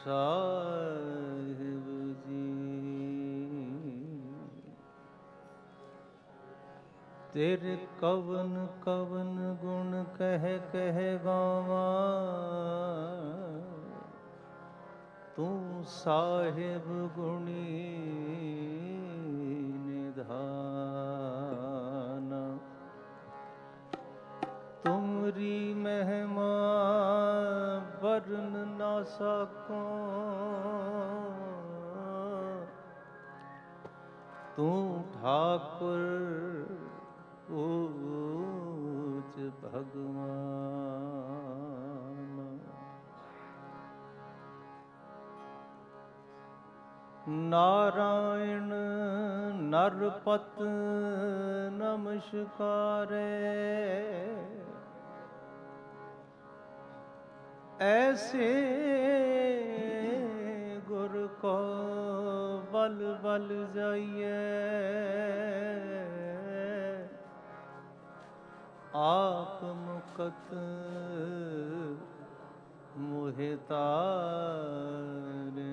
ਸਾਹਿਬ ਜੀ। ਤੇਰੇ ਕਵਨ ਕਵਨ ਗੁਣ ਕਹਿ ਕਹਿ ਗਾਵਾਂ, ਤੂੰ ਸਾਹਿਬ ਗੁਣੀ ਨਿਧਾਨ। ਤੁਮਰੀ ਮਹਿਮਾ ਵਰਨ ਨਾ ਸਕੋ, ਤੂੰ ਠਾਕੁਰ ਊਚ ਭਗਵਾਨ। ਨਾਰਾਇਣ ਨਰਪਤ ਨਮਸਕਾਰੇ, ਐਸੇ ਗੁਰ ਕੋ ਬਲ ਬਲ ਜਾਈਏ। ਆਪ ਮੁਕਤ ਮੋਹਿ ਤਾਰੇ।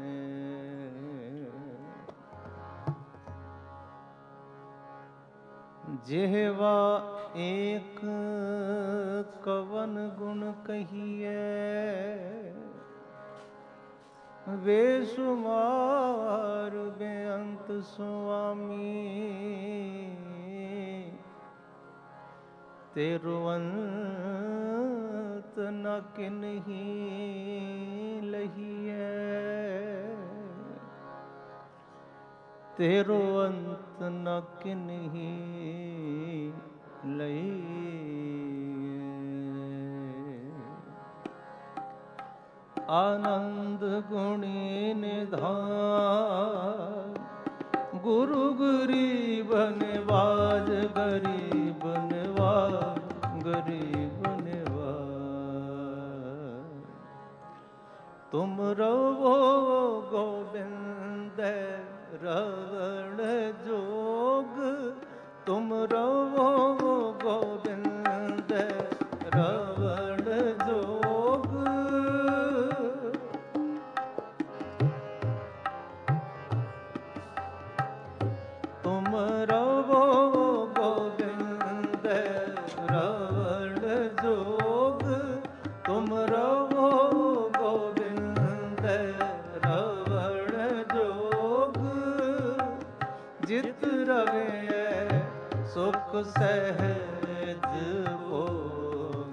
ਜਿਹਵਾ ਏਕ ਕਵਨ ਗੁਣ ਕਹੀਏ, ਬੇਸ਼ੁਮਾਰ ਬੇਅੰਤ ਸੁਆਮੀ। ਤੇਰੋ ਅੰਤ ਨ ਕਿਨਹੀ ਲਹੀਐ, ਤੇਰੋ ਅੰਤ ਨ ਕਿਨਹੀ ਲਹੀਐ। ਆਨੰਦ ਗੁਣੀ ਨਿਧਾਨ, ਗੁਰੂ ਗਰੀਬ ਨਿਵਾਜ, ਗਰੀਬ ਨਿਵਾਜ, ਗਰੀਬ ਨਿਵਾਜ। ਤੁਮ ਰਵੋ ਗੋਬਿੰਦ ਰਵਣ ਜੋਗ, ਤੁਮ ਰਵੋ ਗੋਬਿੰਦ ਰਵਣ ਜੋਗ। ਤੁਮ ਰਵੋ ਗੋਬਿੰਦ ਰਵਣ ਜੋਗ, ਤੁਮ ਰਵੋ ਗੋਬਿੰਦ ਰਵਣ ਜੋਗ। ਜਿਤ ਰਵੈ ਸੁਖ ਸਹਿਜ ਭੋਗ,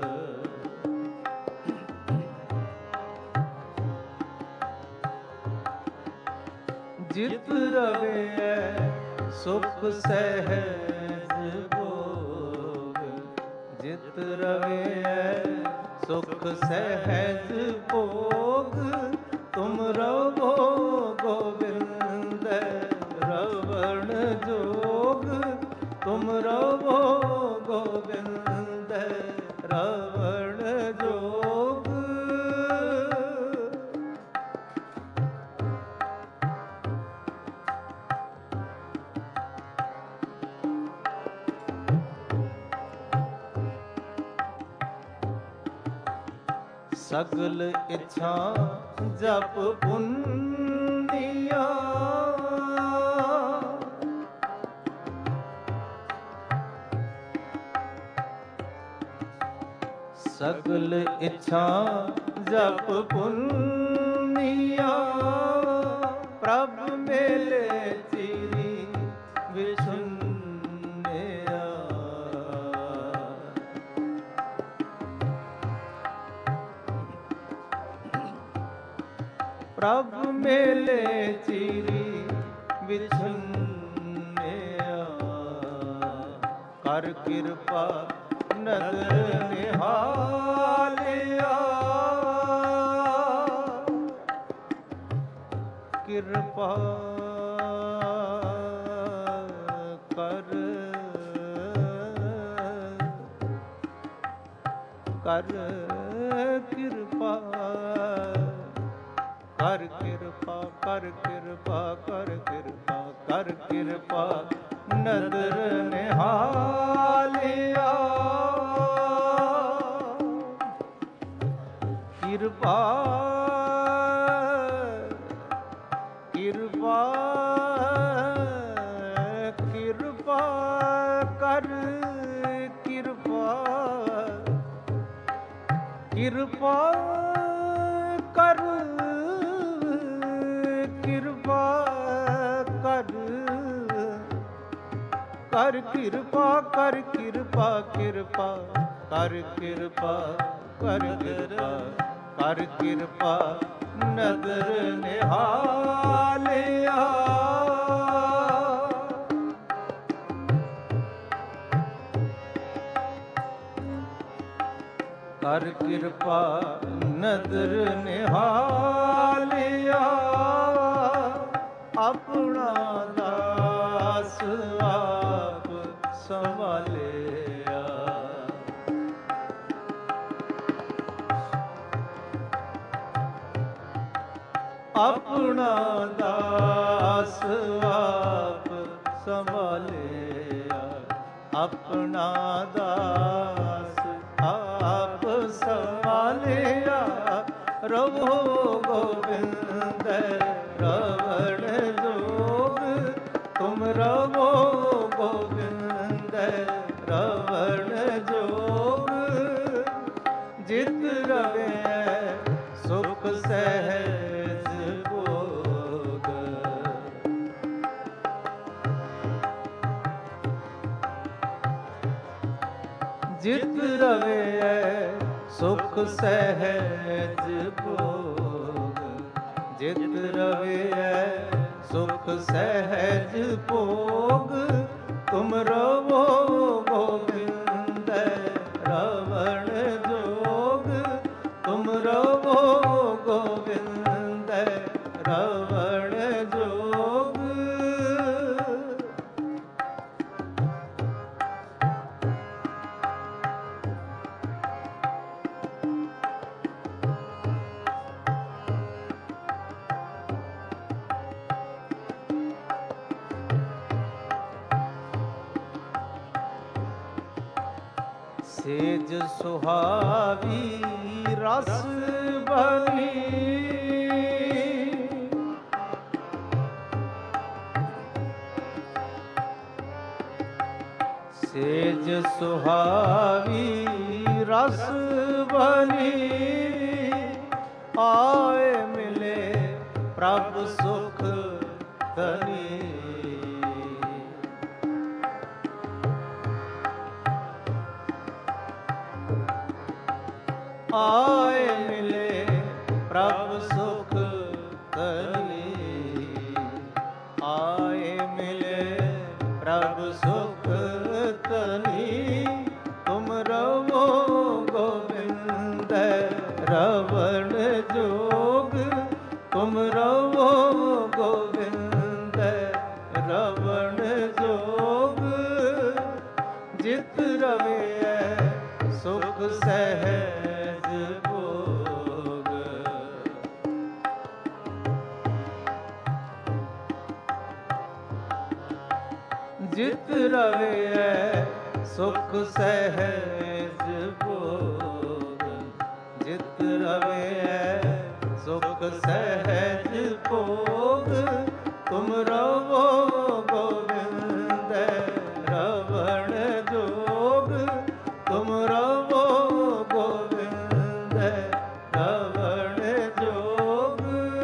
ਜਿਤ ਰਵੈ ਸੁਖ ਸਹਿਜ ਭੋਗ, ਜਿਤ ਰਵੈ ਸੁਖ ਸਹਿਜ ਭੋਗ। ਤੁਮ ਰਵੋ ਗੋਬਿੰਦ ਰਵਣ ਜੋਗ, ਤੁਮ ਰਵੋ ਗੋਬਿੰਦ ਰਵਣ ਜੋਗ। ਸਗਲ ਇੱਛਾ ਜਪ ਪੁੰਨੀਆ, ਸਗਲ ਇੱਛਾ ਜਪ ਪੁੰਨੀਆ। ਪ੍ਰਭ ਮੇਲੇ ਚੀਰੀ ਵਿਛੁੰਨਿਆ, ਪ੍ਰਭ ਮੇਲੇ ਚੀਰੀ ਵਿਛੁੰਨਿਆ। ਕਰ ਕਿਰਪਾ ਨਦਰ ਨਿਹਾਲਿਆ, ਕਿਰਪਾ ਕਰ ਕਰ ਕਿਰਪਾ, ਕਰ ਕਿਰਪਾ, ਕਰ ਕਿਰਪਾ, ਕਰ ਕਿਰਪਾ, ਕਰ ਕਿਰਪਾ ਨਦਰ ਨਿਹਾਲਿਆ। ਕਿਰਪਾ ਕਰ ਕਿਰਪਾ ਕਿਰਪਾ ਕਰ ਕਿਰਪਾ ਕਰ ਕਰ ਕਿਰਪਾ ਕਰ ਕਿਰਪਾ ਕਿਰਪਾ ਕਰ ਕਿਰਪਾ ਕਰ ਕਿਰਪਾ ਕਰ ਕਿਰਪਾ ਨਦਰ ਨਿਹਾਲਿਆ ਕਰ ਕਿਰਪਾ ਨਦਰ ਨਿਹਾਲਿਆ ਆਪਣਾ ਦਾਸ ਆਪ ਸੰਭਾਲਿਆ ਆਪਣਾ ਦਾਸ ਆਪ ਸੰਭਾਲਿਆ ਆਪਣਾ ਦਾਸ ਆਪ ਸੰਭਾਲਿਆ ਰਵੋ ਗੋਬਿੰਦ ਰਵਣ ਜੋਗ ਤੁਮ ਰਵੋ ਗੋਬਿੰਦ ਰਵਣ ਜੋਗ ਜਿਤ ਰਵੇ ਸੁਖ ਸਹਿਜ ਭੋਗ ਜਿਤ ਰਵੇ ਸੁਖ ਸਹਿਜ ਭੋਗ ਜਿਤ ਰਵੇ ਸੁਖ ਸਹਿਜ ਭੋਗ ਤੁਮ ਰਵੋ ਗੋਬਿੰਦ ਰਵਣ ਜੋਗ ਤੁਮ ਰਵੋ ਗੋਬਿੰਦ ਰਵਣ ਜੋਗ ਸੇਜ ਸੁਹਾਵੀ ਰਸ ਬਨੀ ਸੇਜ ਸੁਹਾਵੀ ਰਸ ਬਨੀ ਆਏ ਮਿਲੇ ਪ੍ਰਭ ਸੁਖ ਧਨੀ ਆਏ ਮਿਲੇ ਪ੍ਰਭ ਸੁਖ ਧਨੀ ਆਏ ਮਿਲੇ ਪ੍ਰਭ ਸੁਖ ਧਨੀ ਤੁਮ ਰਵੋ ਗੋਬਿੰਦ ਰਵਣ ਜੋਗ ਤੁਮ ਰਵੋ ਗੋਬਿੰਦ ਰਵਣ ਜੋਗ ਜਿਤ ਰਵੇ ਸੁਖ ਸਹਿਜ ਭੋਗ ਜਿਤ ਰਵੇ ਸੁਖ ਸਹਿਜ ਭੋਗ ਜਿਤ ਰਵੇ ਸੁਖ ਸਹਿਜ ਭੋਗ ਤੁਮ ਰਵੋ ਗੋਬਿੰਦ ਰਵਣ ਜੋਗ ਤੁਮ ਰਵੋ ਗੋਬਿੰਦ ਰਵਣ ਜੋਗ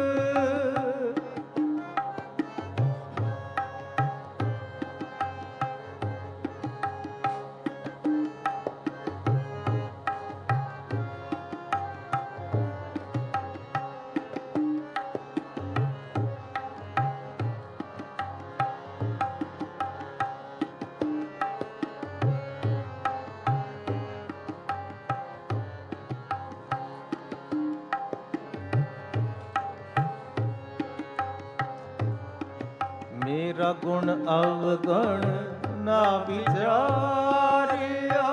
ਮੇਰਾ ਗੁਣ ਅਵਗਣ ਨਾ ਵਿਚਾਰਿਆ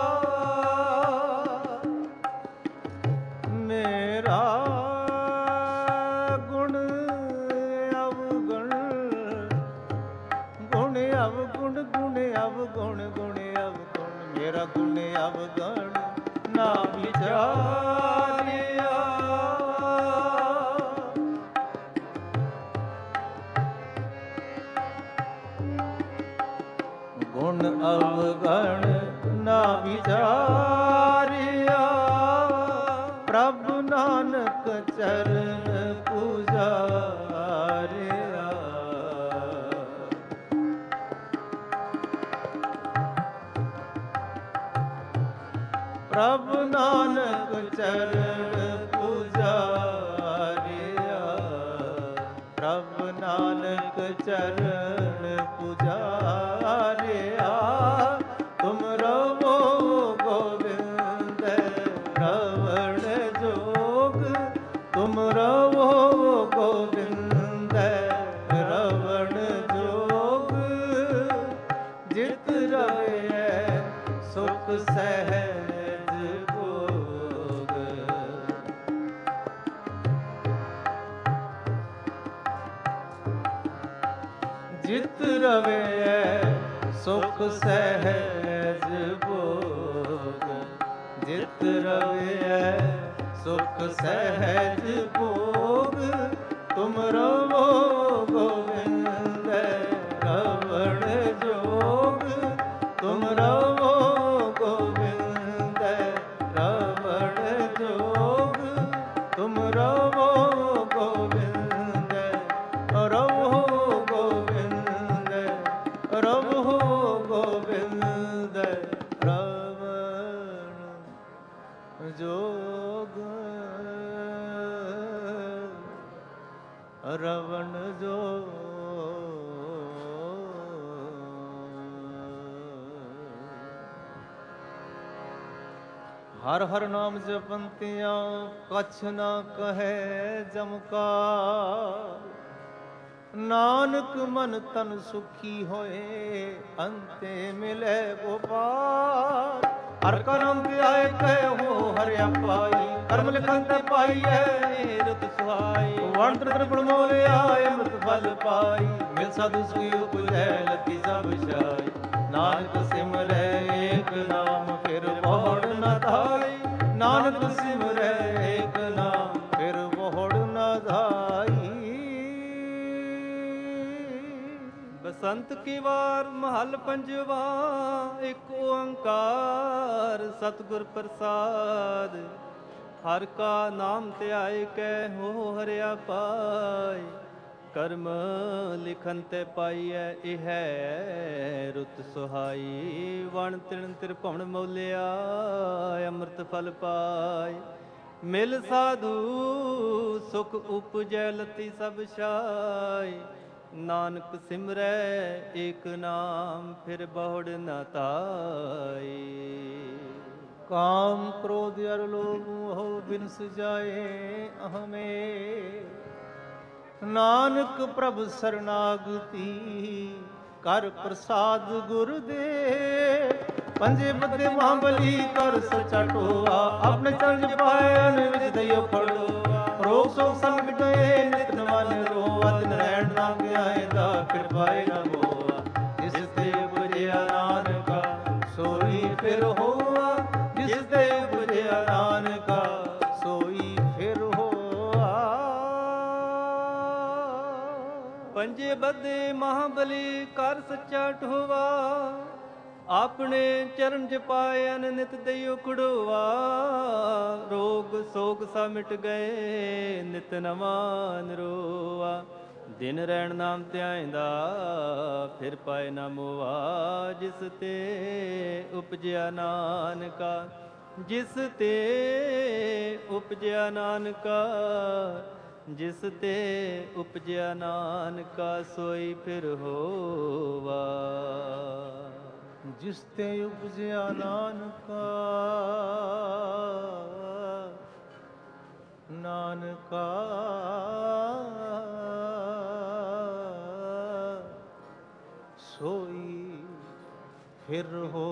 ਮੇਰਾ ਗੁਣ ਅਵਗਣ ਗੁਣ ਅਵਗੁਣ ਗੁਣ ਅਵਗੁਣ ਗੁਣ ਅਵਗੁਣ ਮੇਰਾ ਗੁਣ ਅਵਗਣ ਨਾ ਵਿਚਾਰਿਆ ਗੁਣ ਅਵਗਣ ਨਾ ਵਿਚਾਰਿਆ, ਪ੍ਰਭ ਨਾਨਕ ਚਰਨ ਪੂਜਾਰਿਆ। ਪ੍ਰਭ ਨਾਨਕ ਚਰਨ ਪੂਜਾਰਿਆ, ਪ੍ਰਭ ਨਾਨਕ ਚਰਨ ਪੁਜਾਰਿਆ। ਤੁਮ ਰਵੋ ਗੋਬਿੰਦ ਰਵਣ ਜੋਗ, ਤੁਮ ਰਵੋ ਗੋਬਿੰਦ ਰਵਣ ਜੋਗ। ਜਿਤ ਰਵੈ ਸੁਖ ਸਹਿਜ ਭੋਗ, ਜਿਤ ਰਵੈ ਸੁਖ ਸਹਿਜ ਭੋਗ, ਜਿਤ ਰਵੈ ਸੁਖ ਸਹਿਜ ਭੋਗ। ਤੁਮ ਰਵੋ ਗੋਬਿੰਦ ਰਵਣ ਜੋਗ, ਤੁਮ ਰਵੋ ਗੋਬਿੰਦ ਰਵਣ ਜੋਗ, ਤੁਮ ਰਵੋ ਗੋਬਿੰਦ ਰਵੋ ਗੋਬਿੰਦ ਰਵੋ ਗੋਬਿੰਦ ਰਵਣ ਜੋਗ, ਰਵਣ ਜੋਗ। ਹਰ ਹਰ ਨਾਮ ਜਪੰਤਿਆਂ ਕਛ ਨਾ ਕਹੈ ਜਮਕਾਰ, ਨਾਨਕ ਮਨ ਤਨ ਸੁਖੀ ਹੋਏ ਅੰਤੇ ਮਿਲੇ ਗੋਪਾਲ। ਹਰ ਕਰਮ ਧਿਆਏ ਕਹਿ ਹੋ ਹਰਿਆ ਪਾਈ, ਕਰਮ ਲਿਖਨ ਤੇ ਪਾਈਐ ਰਤ ਸੁਹਾਈ। ਵਣ ਤ੍ਰਿਪੁਰ ਮੋਲਿਆ ਅੰਮ੍ਰਿਤ ਫਲ ਪਾਈ, ਮਿਲ ਸਾਧੂ ਸੁਖੀ ਉਪਜੈ ਲਤੀ ਸਭ ਛਾਈ। ਨਾਨਕ ਸਿਮਰੈ ਏਕ ਨਾਮ ਫਿਰ ਬਹੁੜ ਨ ਧਾਈ, ਨਾਨਕ ਸਿਮਰੈ ਏਕ ਨਾਮ ਫਿਰ ਬਹੁੜ ਨ ਧਾਈ। ਬਸੰਤ ਕੀ ਵਾਰ ਮਹੱਲ ਪੰਜਵਾ, ਇੱਕ ਓੰਕਾਰ ਸਤਿਗੁਰ ਪ੍ਰਸਾਦ। ਹਰ ਕਾ ਨਾਮ ਧਿਆਏ ਕੈ ਹੋ ਹਰਿਆ ਪਾਈ, ਕਰਮ ਲਿਖਨ ਤੇ ਪਾਈਐ ਇਹ ਰੁਤ ਸੁਹਾਈ। ਵਣ ਤਿਣ ਤਿਰਭਵਨ ਮੋਲਿਆ ਅੰਮ੍ਰਿਤ ਫਲ ਪਾਈ, ਮਿਲ ਸਾਧੂ ਸੁਖ ਉਪਜੈ ਲਤੀ ਸਭ ਛਾਈ। ਨਾਨਕ ਸਿਮਰੈ ਏਕ ਨਾਮ ਫਿਰ ਬਹੁੜ ਨ ਧਾਈ। ਕਾਮ ਕ੍ਰੋਧ ਅਰ ਲੋਭ ਮੋਹ ਬਿਨਸ ਜਾਏ ਅਹਮੇ, ਨਾਨਕ ਪ੍ਰਭ ਸਰਨਾਗਤੀ ਕਰ ਪ੍ਰਸਾਦ ਗੁਰ ਦੇ। ਪੰਜੇ ਬੱਦੇ ਮਹਾਬਲੀ ਕਰ ਸਚਾ ਟੋਆ, ਆਪਣੇ ਚੰਜ ਪਾਏ ਅਨ ਵਿਚ ਦਈਓ ਫੜੋਆ। ਰੋਗ ਸੋਗ ਸੰਗ ਮਿਟੇ ਨਿਤ ਨਵਾ ਨਿਰੋਆ, ਦਿਨ ਰਹਿਣ ਨਾ ਗਿਆਏ ਦਾ ਫਿਰ ਪਾਏ ਨਾ ਹੋਆ। ਜਿਸ ਤੇ ਬੁਝਿਆ ਨਾਨਕਾ ਸੋਈ ਫਿਰ ਹੋਆ, ਜਿਸ ਤੇ ਬੁਝਿਆ ਨਾਨਕਾ ਸੋਈ ਫਿਰ ਹੋਆ। ਪੰਜੇ ਬੱਦੇ ਮਹਾਬਲੀ ਕਰ ਸੱਚਾ ਢੋਵਾ, ਆਪਣੇ ਚਰਨ ਚ ਪਾਏ ਅਨ ਨਿਤ ਦਈਓ ਖੜੋਆ। ਰੋਗ ਸੋਗ ਸਾ ਮਿਟ ਗਏ ਨਿਤ ਨਵਾ ਨਿਰੋਆ, ਦਿਨ ਰਹਿਣ ਨਾਮ ਧਿਆਇਂਦਾ ਫਿਰ ਪਾਏ ਨਾ ਮੋਆ। ਜਿਸ ਤੇ ਉਪਜਿਆ ਨਾਨਕਾ, ਜਿਸ ਤੇ ਉਪਜਿਆ ਨਾਨਕਾ, ਜਿਸ ਤੇ ਉਪਜਿਆ ਨਾਨਕਾ ਸੋਈ ਫਿਰ ਹੋਵਾ। ਜਿਸ ਤੇ ਉਪਜਿਆ ਨਾਨਕਾ, ਨਾਨਕਾ ਸੋਈ ਫਿਰ ਹੋ।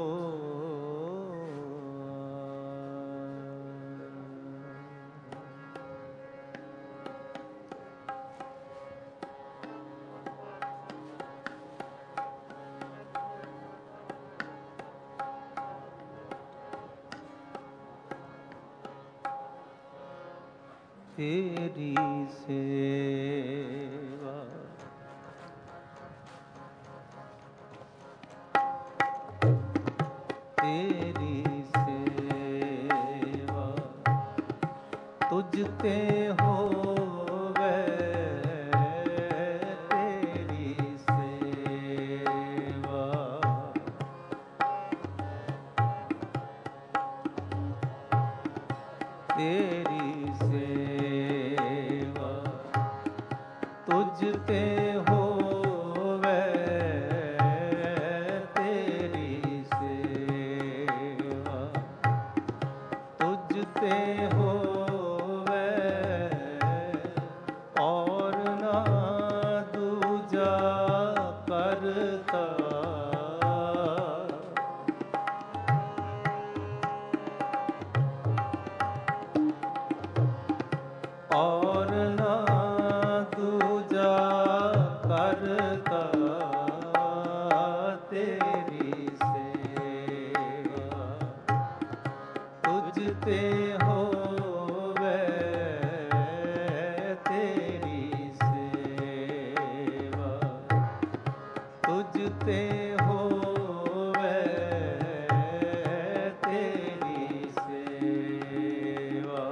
ਤੇਰੀ ਸੇਵਾ ਤੇਰੀ ਸੇਵਾ ਤੁਝ ਤੇ ਹੋਵੇ, ਤੇਰੀ ਸੇਵਾ ਤੇਰੀ ਸੇਵਾ ਤੁਝ ਤੇ ਹੋਵੇ, ਤੇਰੀ ਸੇਵਾ ਤੁਝ ਤੇ ਹੋਵੇ, ਔਰ ਨਾ ਦੂਜਾ ਕਰਤਾ। ਔਰ ਨਾ ਦੂਜਾ ਕਰਤਾ, ਤੇਰੀ ਸੇਵਾ ਤੁਝ ਤੇ ਹੋਵੇ, ਤੇਰੀ ਸੇਵਾ ਤੁਝ ਤੇ ਹੋਵੇ, ਤੇਰੀ ਸੇਵਾ।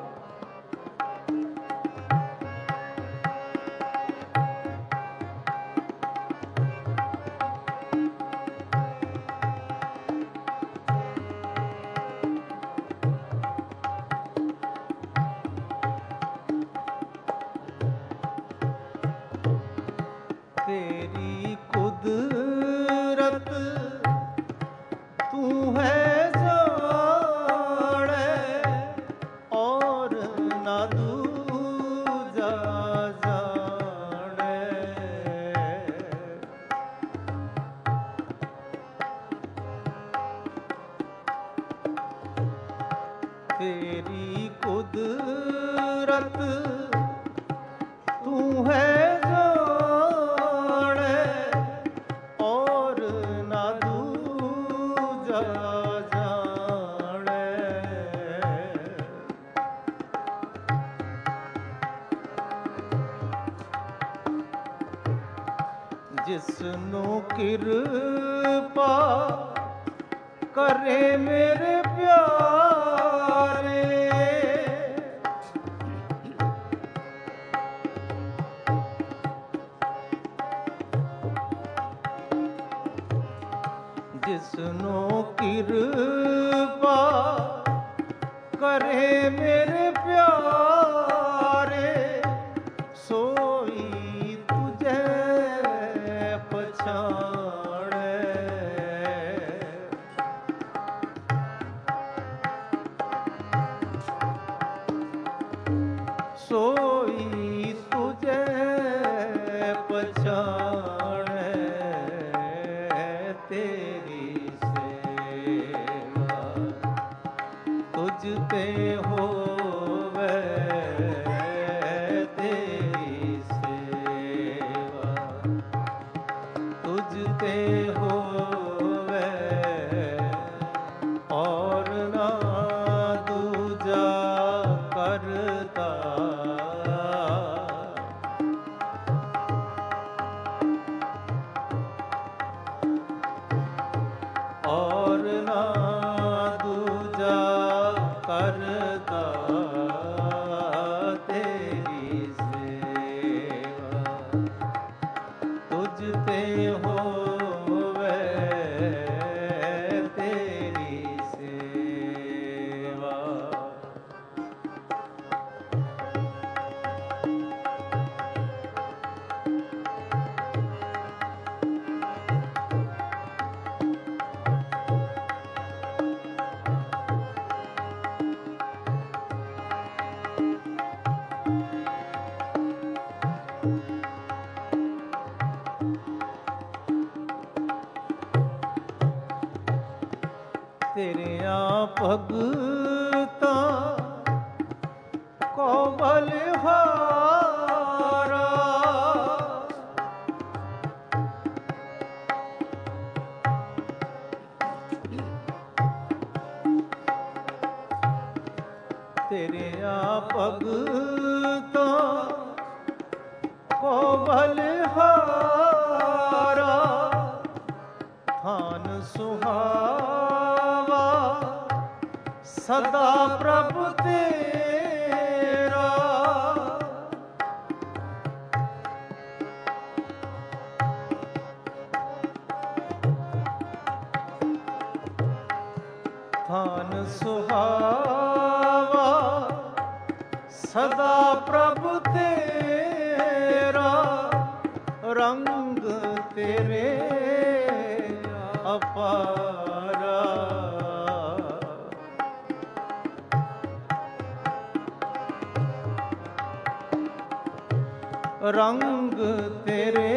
ਤੇਰੀ ਕੁਦਰਤ ਤੂੰ ਹੈ ਜਾਣੇ, ਔਰ ਨਾ ਦੂਜਾ ਜਾਣੇ। ਤੇਰੀ ਕੁਦਰਤ ਤੂੰ ਹੈ ਜਿਸਨੂੰ ਕਿਰਪਾ ਕਰੇ ਮੇਰੇ ਪਿਆਰੇ, ਜਿਸਨੂੰ ਕਿਰਪਾ ਕਰੇ ਮੇਰੇ ਪਿਆਰੇ, ਸੋਈ ਤੁਝੇ ਪਛਾਣੇ। ਸੋਈ ਤੁਝੇ ਪਛਾਣੇ, ਤੇਰੀ ਸੇਵਾ ਤੁਝ ਤੇ ਹੋਵੇ, ਤੇਰੀ ਸੇਵਾ ਤੁਝ ਤੇ ਹੋਵੇ, ਔਰ ਨਾ ਦੂਜਾ ਕਰਤਾ। ਔਰ ਨਾ ਦੂਜਾ ਕਰਤਾ, ਤੇਰੀ ਸੇਵਾ ਤੁਝ ਤੇ ਹੋਵੇ, ਤੇਰੀ ਸੇਵਾ। ਤੇਰਿਆਂ ਭਗਤਾਂ ਕੋ ਬਲਿਹਾਰਾ, ਤੇਰਿਆਂ ਭਗਤਾਂ ਕੋ ਬਲਿਹਾਰਾ, ਥਾਨ ਸੁਹਾਰਾ ਸਦਾ ਪ੍ਰਭ ਤੇਰਾ। ਥਾਨ ਸੁਹਾਵਾ ਸਦਾ ਪ੍ਰਭ ਤੇਰਾ, ਰੰਗ ਤੇਰੇ ਅਪਾਰਾ। ਰੰਗ ਤੇਰੇ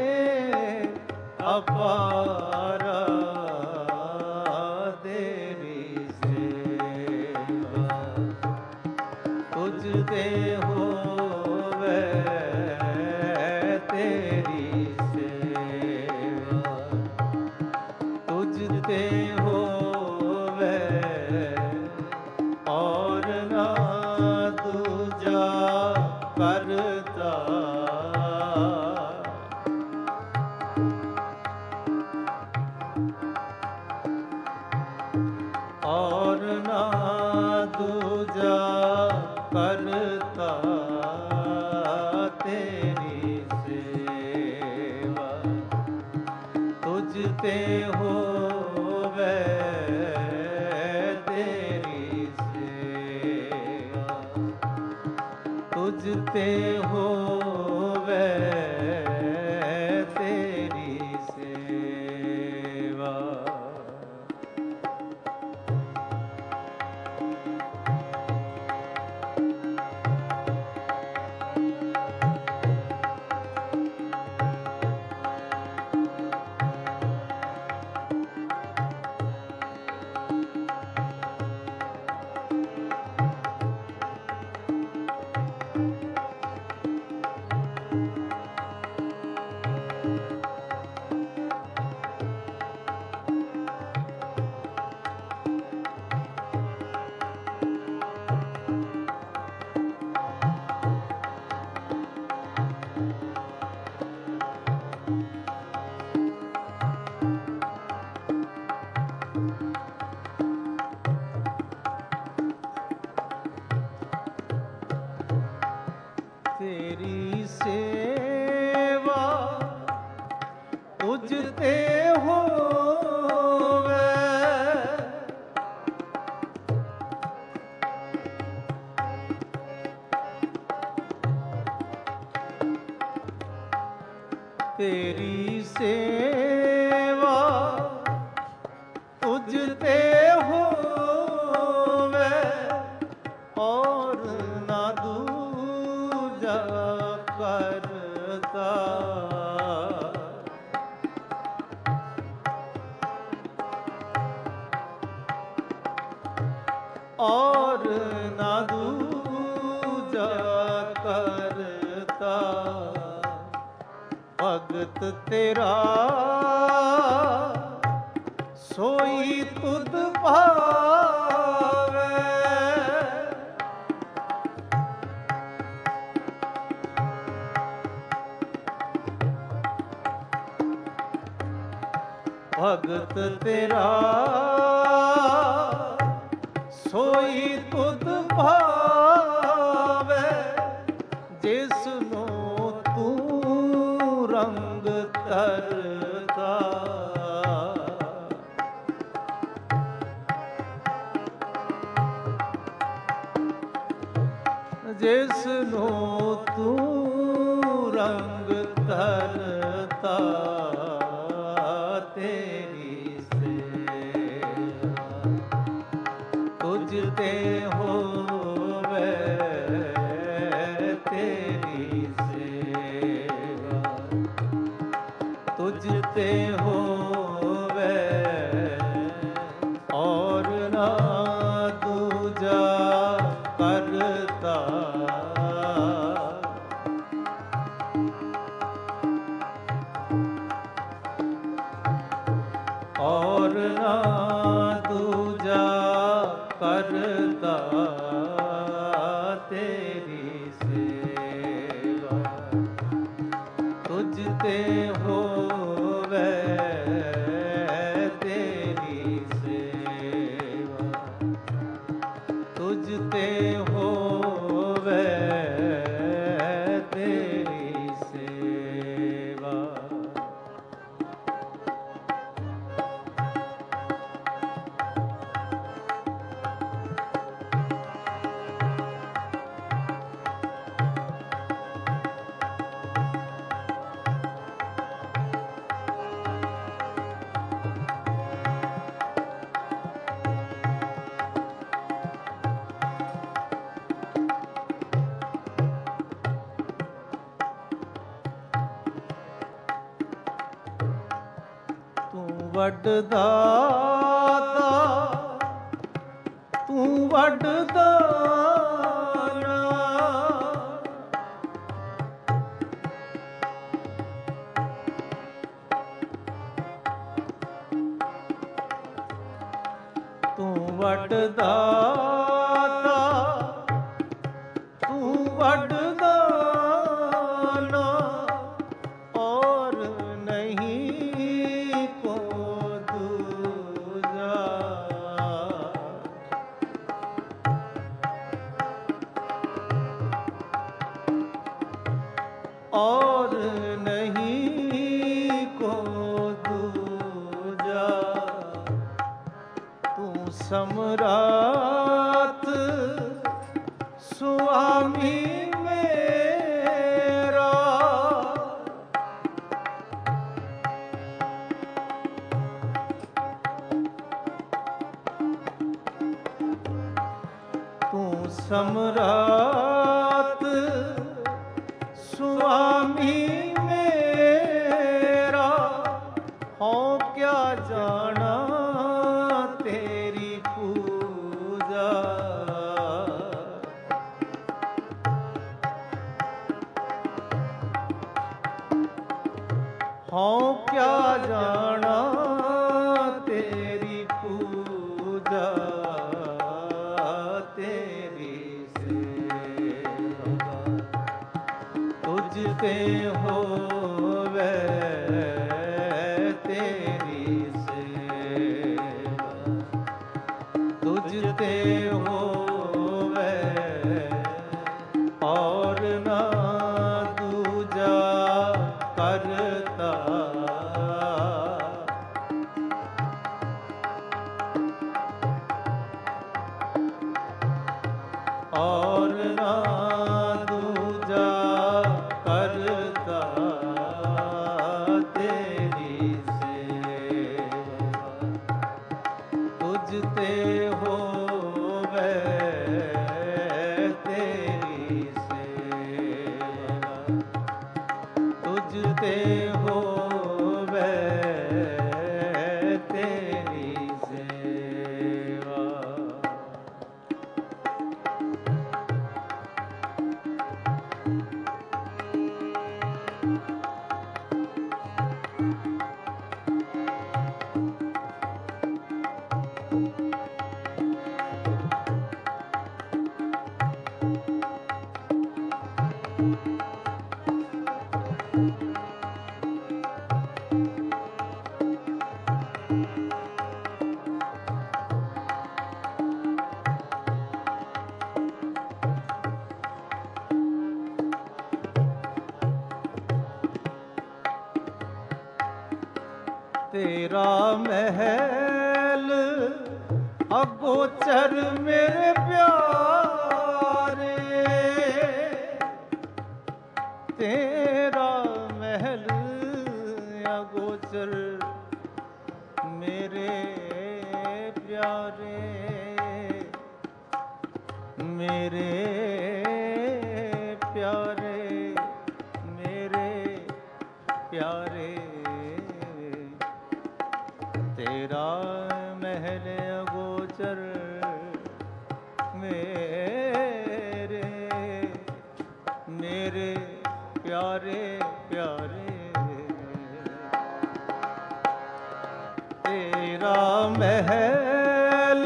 ਅਪਾਰਾ, ਤੇਰੀ ਸੇਵਾ ਤੁਝ ਤੇ ਹੋਵੇ, ਤੇਰੀ ਸੇਵਾ ਤੁਝ ਤੇ ਹੋਵੇ, ਔਰ ਨਾ ਦੂਜਾ ਕਰਤਾ। ਔਰ ਨਾ ਦੂਜਾ ਕਰਤਾ, ਤੇਰੀ ਸੇਵਾ ਤੁਝ ਤੇ ਹੋਵੇ, ਤੇਰੀ ਸੇਵਾ ਤੁਝ ਤੇ ਹੋਵੇ, ਤੇਰੀ ਸੇਵਾ। ਤੇਰੀ ਸੇਵਾ ਤੁਝ ਤੇ ਹੋਵੇ, ਤੇਰੀ ਸੇਵਾ ਤੁਝ ਤੇ ਹੋਵੇ, ਔਰ ਨਾ ਦੂਜਾ ਕਰਤਾ। ਔਰ ਨਾ ਦੂਜਾ ਕਰਤਾ, ਭਗਤ ਤੇਰਾ ਸੋਈ ਤੁਧ ਭਾਵੇ। ਭਗਤ ਤੇਰਾ ਸੋਈ ਤੁਧ ਭਾਵੇ, ਜਿਸ ਨੂੰ ਤੂੰ ਰੰਗ ਧਰਦਾ। ਜਿਸ ਨੂੰ ਤੂੰ ਰੰਗ ਧਰਦਾ, ਤੇਰੀ ਸੇਵਾ ਤੁਝ ਤੇ ਹੋਵੇ, ਤੇਰੀ ਸੇਵਾ ਤੁਝ ਤੇ ਹੋਵੇ, ਔਰ ਨਾ ਦੂਜਾ ਕਰਤਾ। ਔਰ ਨਾ ਦੂਜਾ ਕਰਤਾ, ਤੇਰੀ ਸੇਵਾ ਤੁਝ ਤੇ ਹੋਵੇ, ਤੇਰੀ ਸੇਵਾ ਵੱਡਦਾਤਾ ਤੂੰ ਵੱਡਦਾਣਾ ਤੂੰ ਵੱਡਦਾਤਾ ਤੂੰ ਵੱਡਦਾਣਾ ਔਰ ਨਹੀਂ ਕੋ ਦੂਜਾ और नहीं को दूजा तू सम्राट स्वामी मेरा तू सम्राट स्वामी मेरा हो क्या जाना तेरी पूजा हो क्या जाना तेरी पूजा तेरी सेवा तुझते होवे तेरी सेवा तुझते होवे और ना दूजा करता और ना दूजा करता तेरी सेवा तुझते होवे तेरी सेवा तुझते होवे तेरी सेवा। तेरा महल अगोचर मेरे प्यारे तेरा महल अगोचर मेरे प्यारे मेरे प्यारे मेरे प्यारे तेरा महल अगोचर मेरे मेरे प्यारे प्यारे तेरा महल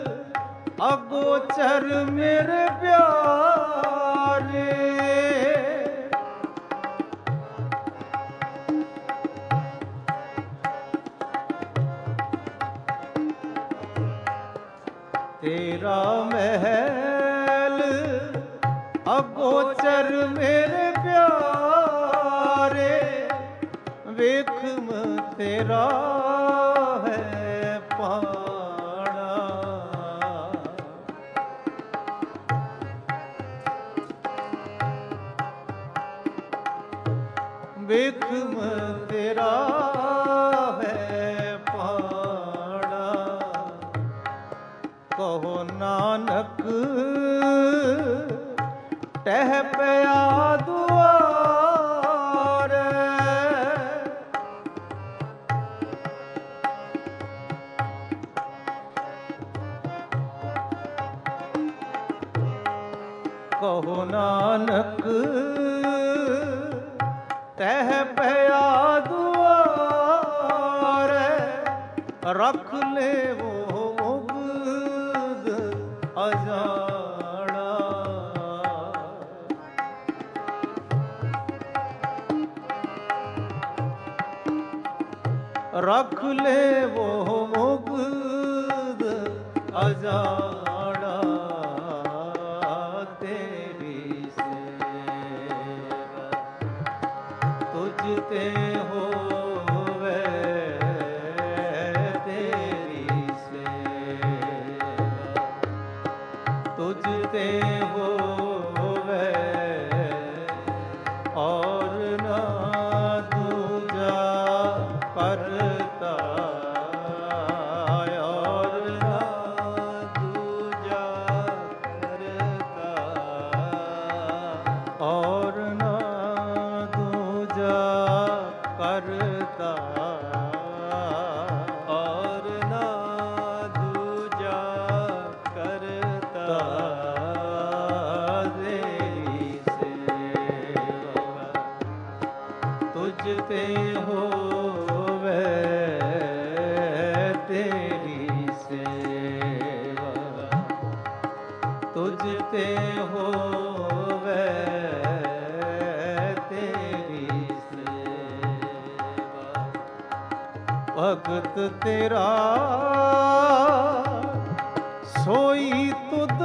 अगोचर मेरे प्यारे तेरा महल अगोचर मेरे प्यारे वेखम तेरा है पाना वेखम तेरा कहो नानक टह पया दुआर ਕਹੋ ਨਾਨਕ ਤਹਿ ਪਿਆ ਦੁਆਰੇ, ਰੱਖ ਲੇਵੋ ਮੁਗਧ ਅਜਾਣਾ। ਰੱਖ ਲੇਵੋ ਮੁਗਧ ਅਜਾਣਾ, ਤੇਰੀ ਸੇਵਾ ਤੁਝ ਤੇ ਹੋਵੇ, ਤੇਰੀ ਸੇਵਾ ਤੁਝ ਤੇ ਹੋਵੇ, ਔਰ ਨਾ ਦੂਜਾ ਕਰਤਾ, ਔਰ ਨਾ ਦੂਜਾ ਕਰਤਾ, ਔਰ ਨਾ ਦੂਜਾ ਕਰਤਾ, ਔਰ ਨਾ ਦੂਜਾ ਕਰਤਾ, ਤੇਰੀ ਸੇਵਾ ਤੁਝ ਤੇ ਹੋਵੇ, ਤੇਰੀ ਸੇਵਾ ਤੁਝ ਤੇ ਹੋਵੇ, ਤੇਰੀ ਸੇਵਾ ਭਗਤ ਤੇਰਾ ਸੋਈ ਤੁਧ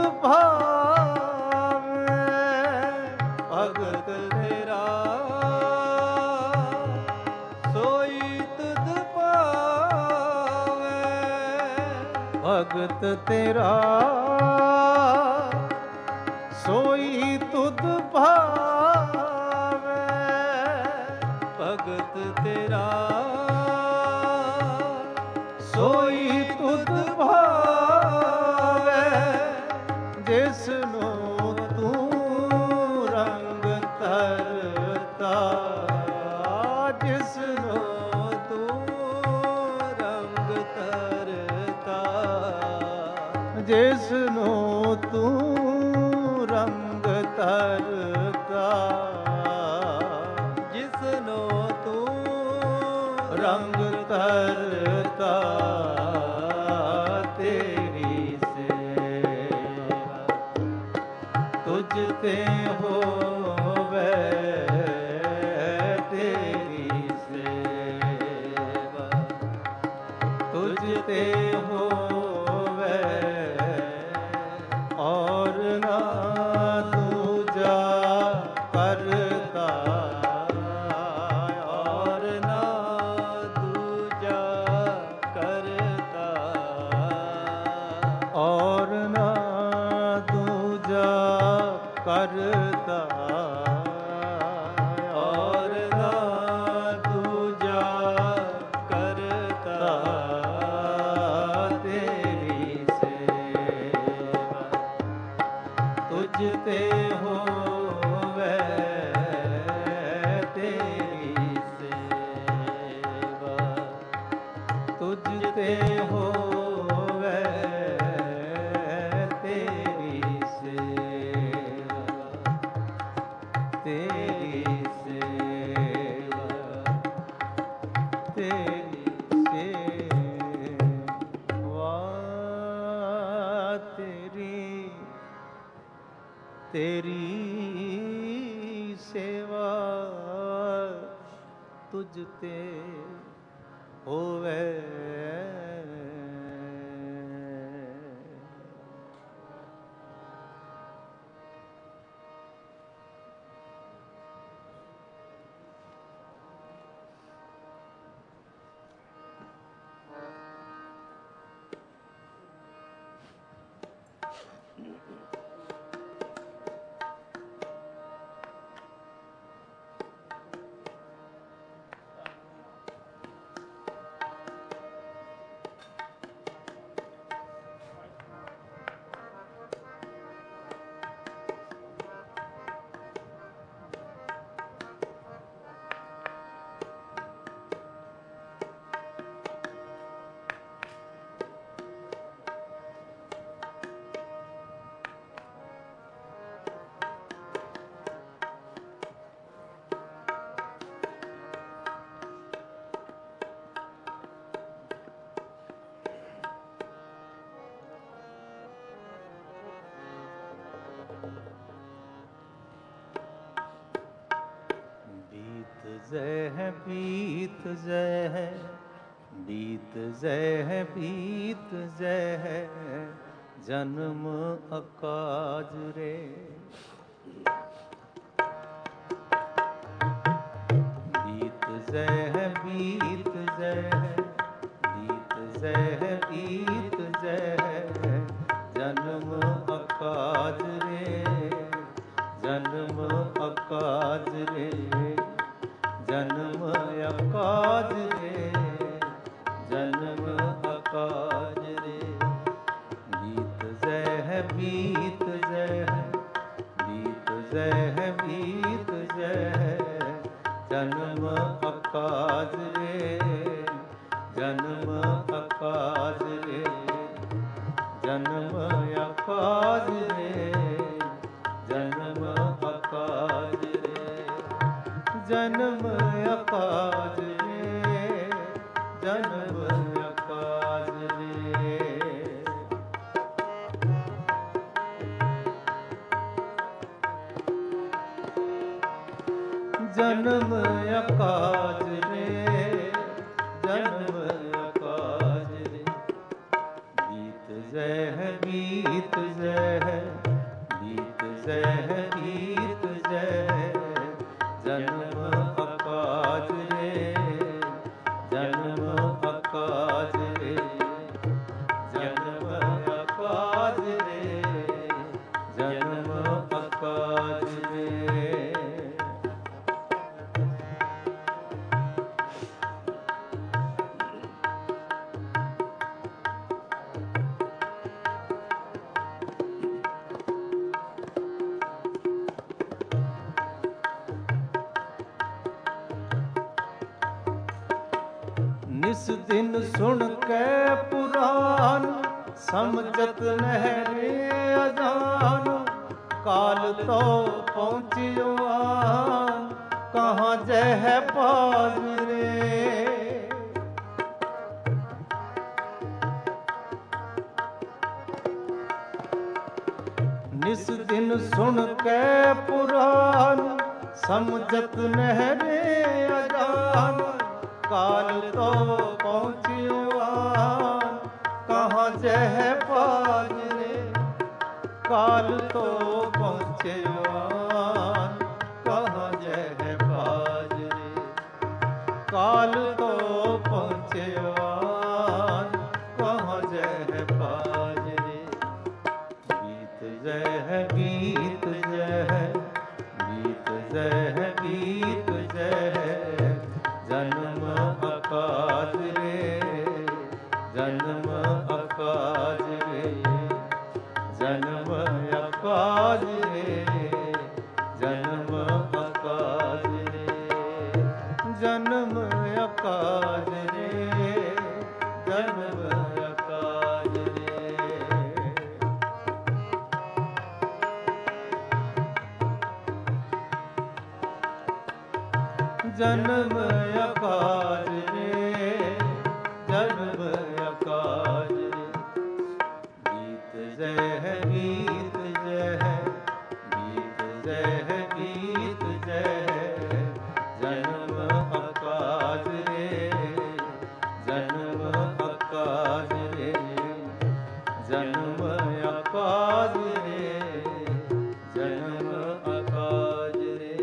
ਭਾਵੇ, ਭਗਤ ਤੇਰਾ ਸੋਈ ਤੁਧ ਭਾਵੇ, ਭਗਤ ਤੇਰਾ ਸੋਈ ਤੁਧ ਭਾਵੇ, ਭਗਤ ਤੇਰਾ ਸੋਈ ਤੁਧ ਭਾਵੇ, ਜਿਸਨੂੰ ਤੂੰ ਰੰਗ ਧਰਤਾ, ਜਿਸਨੂੰ ਤੂੰ ਰੰਗ ਧਰਤਾ, ਜਿਸਨੂੰ ਤੂੰ ਰੰਗ ਧਰਤਾ, ਜਿਸਨੂੰ ਤੂੰ ਰੰਗ ਧਰਤਾ, ਤੇਰੀ ਸੇਵਾ ਤੁਝ ਤੇ ਹੋਵੇ, ਤੇਰੀ ਸੇਵਾ ਤੁਝ ਤੇ ਹੋਵੇ, ਔਰ ਨਾ ਦੂਜਾ ਕਰਤਾ, ਔਰ ਨਾ ਦੂਜਾ ਕਰਤਾ, ਔਰ ਨਾ ਦੂਜਾ ਕਰਤਾ, ਔਰ ਨਾ ਦੂਜਾ ਕਰਤਾ, ਤੇਰੀ ਸੇਵਾ ਤੁਝ ਤੇ ਹੋਵੇ, ਤੇਰੀ ਸੇਵਾ ਤੁਝ ਤੇ ਹੋਵੇ, ਤੇਰੀ ਸੇਵਾ ਤੇਰੀ ਸੇਵਾ ਤੇਰੀ ਸੇਵਾ ਤੇਰੀ ਤੇਰੀ ਸੇਵਾ ਤੁਝ ਤੇ ਹੋਵੇ। है बीत जय है, बीत जय है, बीत जय है, जन्म अकाज रे। बीत जय है, बीत जय है, बीत जय है, बीत जय है, जन्म अकाज रे, जन्म अकाज रे, जन्म अकाज रे, जन्म अकाज रे। बीत जय है, बीत जय है, बीत जय है, बीत जय है, जन्म अकाज रे, जन्म अकाज रे, जन्म अकाज रे, जन्म अकाज रे, जन्म अकाज रे, जन्म अकाज रे। जन्म अकाज रे, जन्म अकाज रे। बीत जय है, बीत जय है, बीत जय है, बीत जय है, जन्म अकाज रे, जन्म अकाज रे, जन्म अकाज रे, जन्म अकाज रे। निस दिन सुन के पुराण, समझत नहरे अजान, काल तो पहुँचियो आन, कहाँ जय है पाज रे। निस दिन सुन के पुराण, समझत नहरे अजान, काल तो पहुँचियो आन, कहाँ जय है पाज रे। काल तो पहुँचियो आन, कहाँ जय है पाज रे। काल तो पहुँचियो आन, कहाँ जय है पाज रे। बीत जय है, बीत जय है, बीत जय है, बीत जय है, जन्म अकाज रे, जन्म अकाज रे, जन्म अकाज रे, जन्म अकाज रे, जन्म अकाज रे, जन्म अकाज रे। जन्म अकाज रे, जन्म अकाज रे। बीत जय है, बीत जय है, बीत जय है, बीत जय है, जन्म अकाज रे, जन्म अकाज रे, जन्म अकाज रे, जन्म अकाज रे।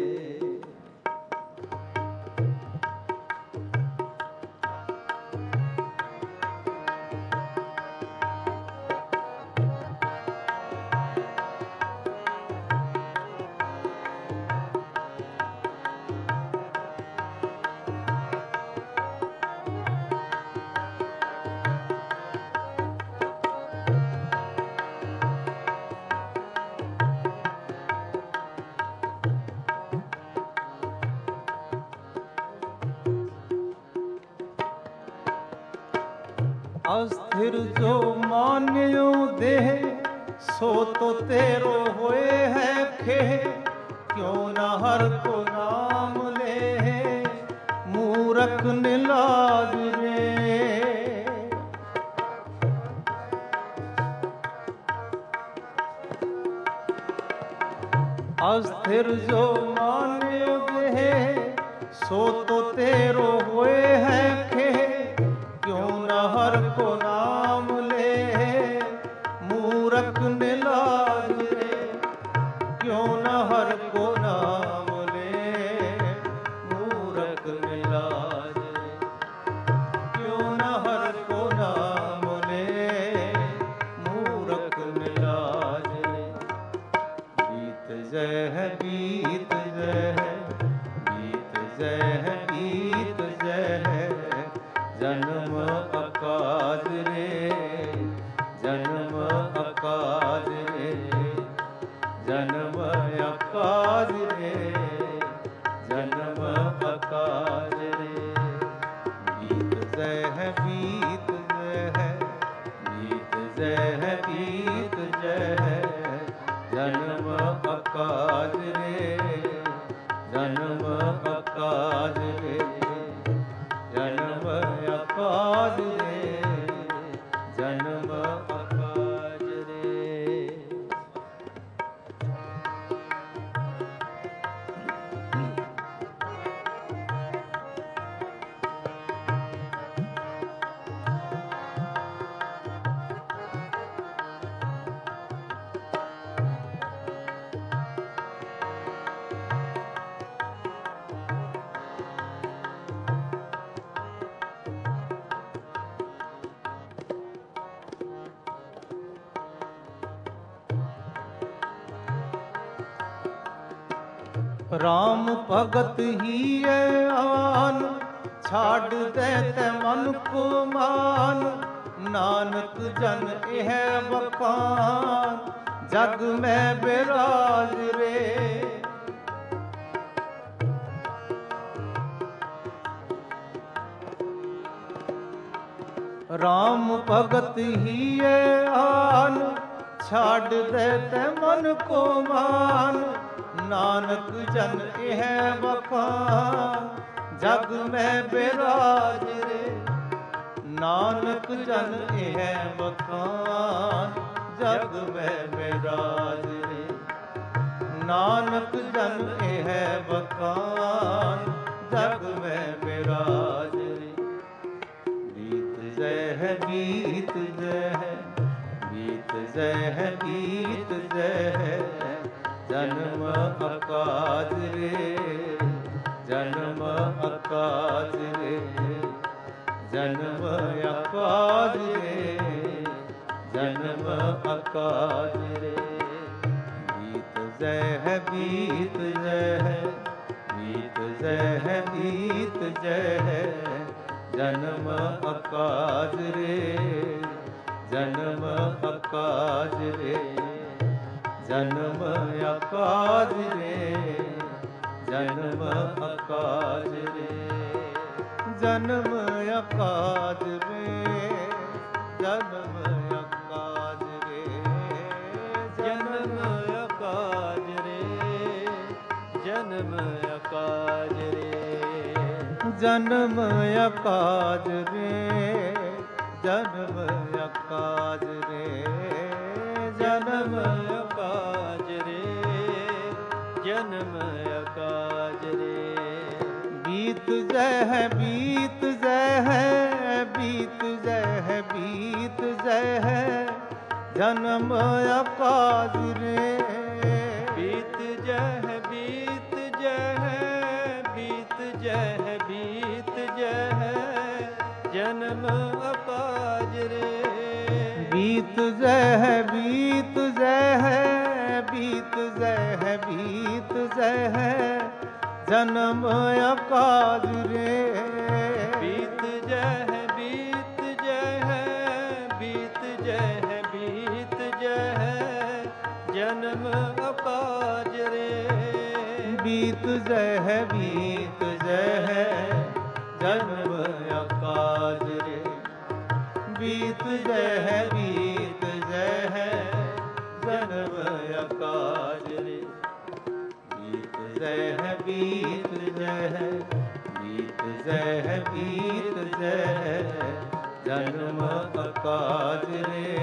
अस्थिर जो मान्यो देह, सो तो तेरो होए है खे। क्यों न हर को नाम ले, मूरख निलाज रे। अस्थिर जो मान्यो देह, सो तो तेरो होए है खे, क्यों न हर को नाम ले, मूरख ने लाज रे, क्यों न हर को नाम ले, मूरख ने लाज रे, क्यों न हर को नाम ले, मूरख ने लाज रे। बीत जय है बीत जय है, बीत जय है बीत जय है, जन्म अकाज रे, जन्म अकाज रे, जन्म अकाज रे, जन्म अकाज रे। बीत जय है बीत जय है, बीत जय है बीत जय है, जन्म अकाज रे, जन्म अकाज रे, जन्म अकाज रे, जन्म अकाज रे। राम भगत ही आन, छाड़ देते मन को मान, नानक जन यह बखान, जग में बिराज रे। राम भगत ही आन, छाड़ देते मन को मान, नानक जन यह बखान, जग में बिराज रे, नानक जन यह बखान, जग में बिराज रे, नानक जन यह बखान, जग में बिराज रे। बीत जय है बीत जय है, बीत जय है बीत जय है, जन्म अकाज रे, जन्म अकाज रे, जन्म अकाज रे, जन्म अकाज रे। बीत जय है बीत जय है, बीत जय है बीत जय है, जन्म अकाज रे, जन्म अकाज रे, जन्म अकाज रे, जन्म अकाज रे, जन्म अकाज रे, जन्म अकाज रे, जन्म अकाज रे, जन्म अकाज रे, जन्म अकाज रे, जन्म अकाज रे, जन्म अकाज रे, जन्म अकाज रे। बीत जय है बीत जय है, बीत जय है बीत जय है, जन्म अकाज रे। बीत जय है बीत जय है, बीत जय है बीत जय है, जन्म अकाज रे। बीत जय है बीत जय है, बीत जय है बीत जय है, जन्म अकाज रे। बीत जय है बीत जय है, बीत जय है बीत जय है, जन्म अकाज रे। बीत जय है बीत जय है, जन्म अकाज रे। बीत जय है बीत जय है, जन्म अकाज रे। बीत जय है बीत जय है, बीत जय है बीत जय है, जन्म अकाज रे,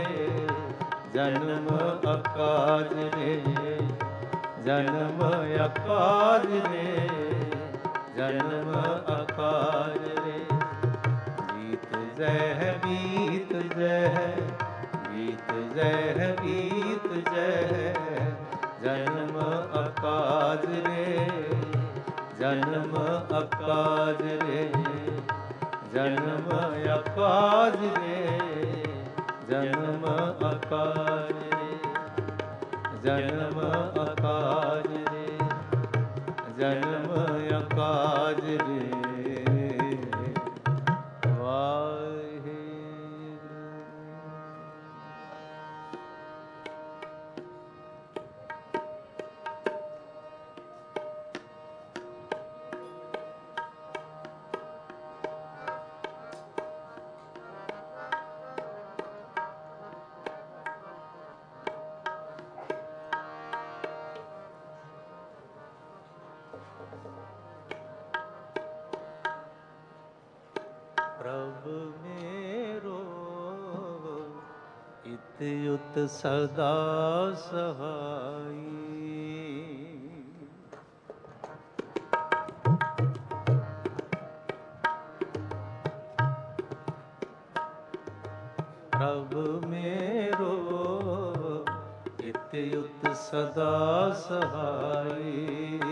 जन्म अकाज रे, जन्म अकाज रे, जन्म अकाज रे। बीत जय बीत जय बीत जय बीत जय जन्म अकाज रे। जन्म अकाज रे जन्म अकाज रे जन्म अकाज रे जन्म अकाज रे जन्म अकाज रे। प्रभु मेरो इत युत सदा सहाई। प्रभु मेरो इत युत सदा सहाई।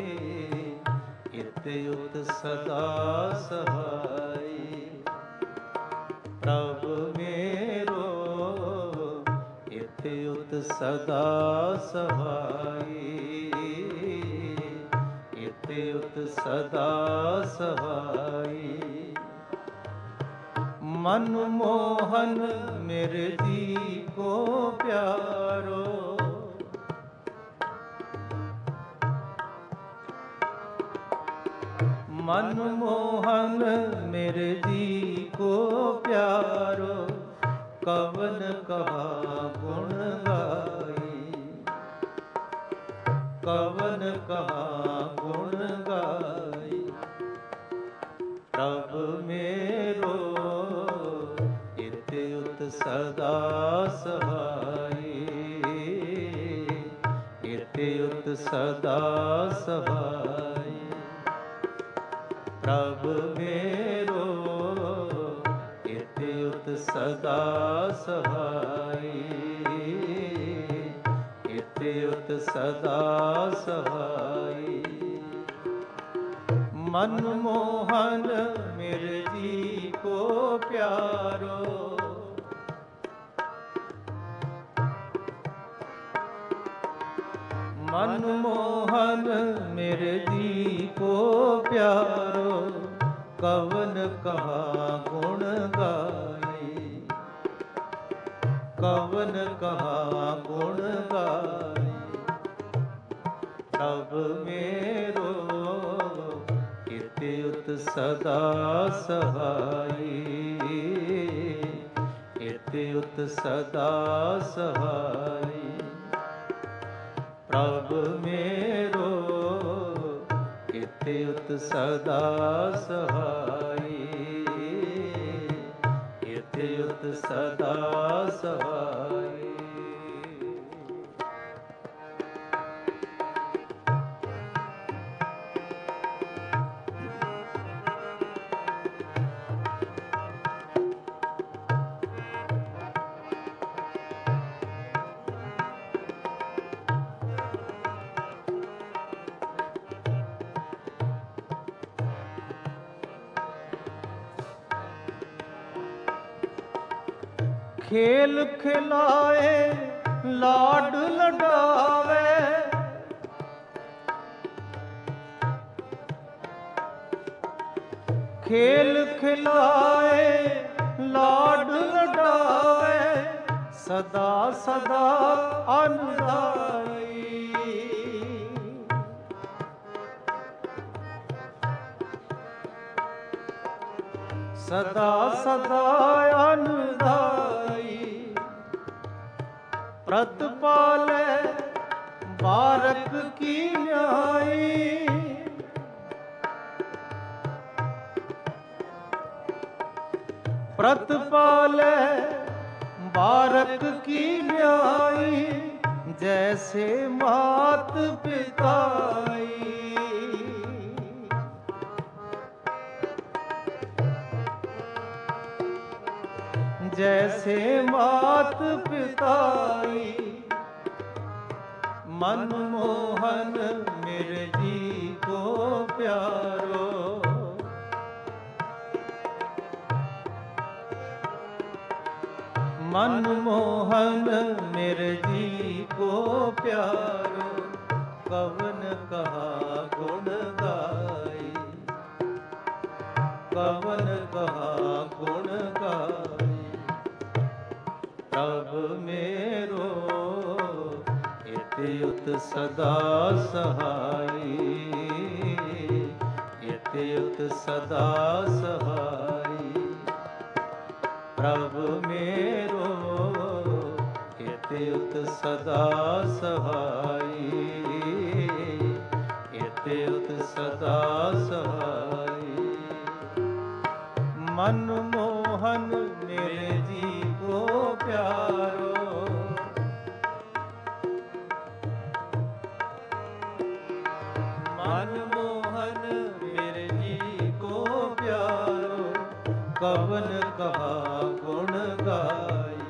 इत युत सदा सहाई। प्रभु मेरो इत युत सदा सहाई। इत युत सदा सहाई। मन मोहन मेरे जी को प्यारो। मन मोहन मेरे जी को प्यारो। कवन कहा गुण गाई। कवन कहा गुण गाई। प्रभु मेरो इत युत सदा सहाई। इत युत सदा सहाई। प्रभु मेरो इत युत सदा सहाई। इत युत सदा सहाई। मन मोहन मेरे जी को प्यारो। मन मोहन मेरे जी को प्यारो। कवन कहा गुण गाई। कवन कहा गुण गाई। प्रभु मेरो इत युत सदा सहाई। इत युत सदा सहाई। प्रभु मेरो इत युत सदा सहाई। इत युत सदा सहाई। खेल खिलाए लाड लडावे। खेल खिलाए लाड लडावे। सदा सदा अनुदाई। सदा सदा अनुदाई। प्रतिपाले बारक की न्याई। प्रतिपाले बारक की न्याई। जैसे मात पिताई। जैसे मात पिताई, मनमोहन मेरे जी को प्यारो। मनमोहन मेरे जी को प्यारो, कवन कहा गुण गाई, कवन कहा गुण गाई। तब मेरो इत्युत सदा सहाई, इत्युत सदा सहाई। प्रभु मेरो इत्युत सदा सहाई, इत्युत सदा सहाई। मनमोहन मेरे जी को प्यारो, मनमोहन मेरे जी को प्यारो, कवन कहा गुण गाई,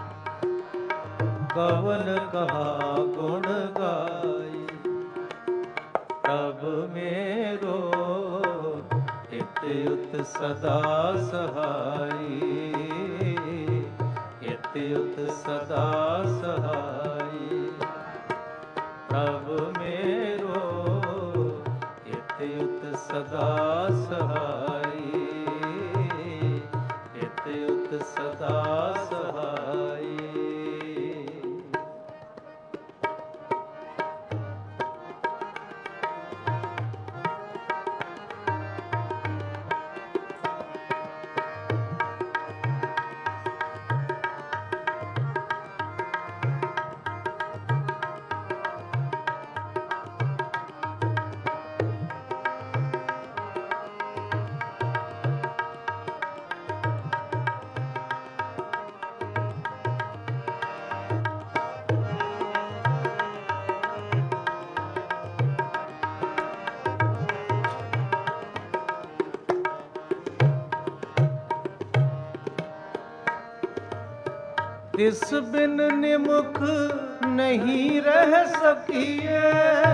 कवन कहा गुण गाई। तब मेरो इत्युत सदा सहाई, इत्युत सदा सहाई। प्रभु मेरो इत्युत सदा सहाई, इत्युत सदा सहाई। तिस बिन निमुख नहीं रह सकिए,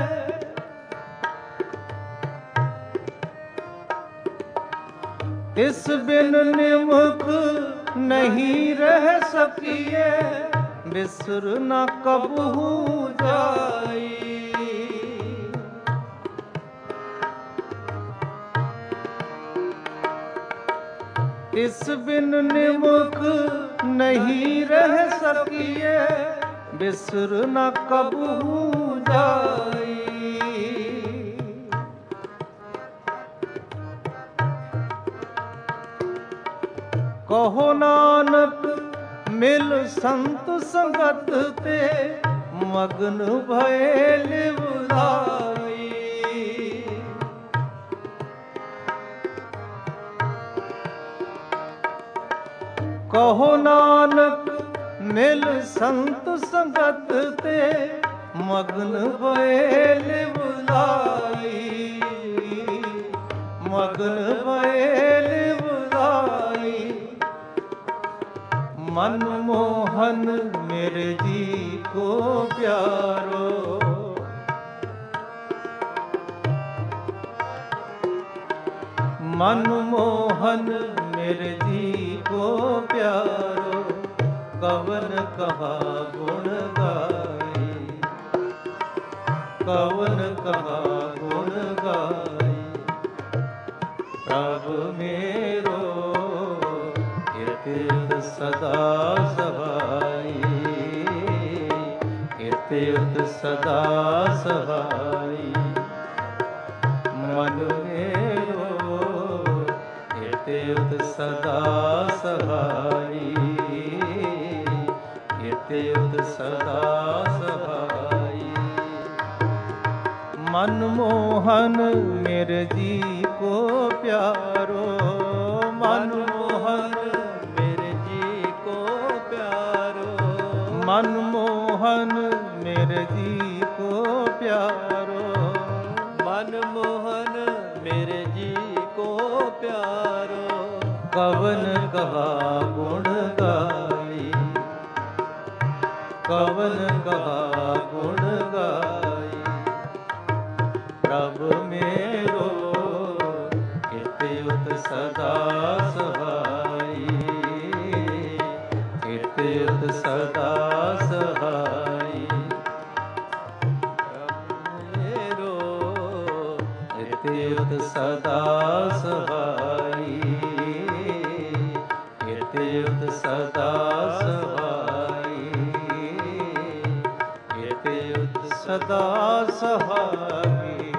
तिस बिन निमुख नहीं रह सकिए, बिसर न कबहू जाई। तिस बिन निमुख नहीं रह सकिए, बिसर न कबहू जाई। कहो नानक मिल संत संगत ते, मग्न भये लिवलाई। कहो नानक मिल संत संगत ते, मग्न भये लिवलाई, मग्न भये लिवलाई। मनमोहन मेरे जी को प्यारो, मनमोहन मेरे जी को प्यारो, कवन कहा गुण गाई, कवन कहा गुण गाई। प्रभु मेरो इत्युत सदा सहाई, इत्युत सदा सहाई। मन मेरो इत्युत सदा सहाई, इत्युत सदा सहाई। मनमोहन मेरे जी को प्यारो, मनमोहन मेरे जी को प्यारो, मनमोहन मेरे जी को प्यारो, मनमोहन मेरे जी को प्यारो। कवन ਕਵਨ ਕਹਾ ਗੁਣ ਗਾਈ, ਕਵਨ ਕਹਾ ਗੁਣ ਗਾਈ। ਪ੍ਰਭ ਮੇਰੋ ਹਿਤ ਉਤ ਸਦਾ ਸਹਾਈ, ਹਿਤ ਉਤ ਸਦਾ ਸਹਾਈ। ਪ੍ਰਭ ਮੇਰੋ ਹਿਤ ਉਤ ਸਦਾ ਸਹਾਈ, ਹਿਤ ਉਤ ਸਦਾ ਸਹਾਈ, ਹਿਤ ਉਤ ਸਦਾ ਸਹਾਈ।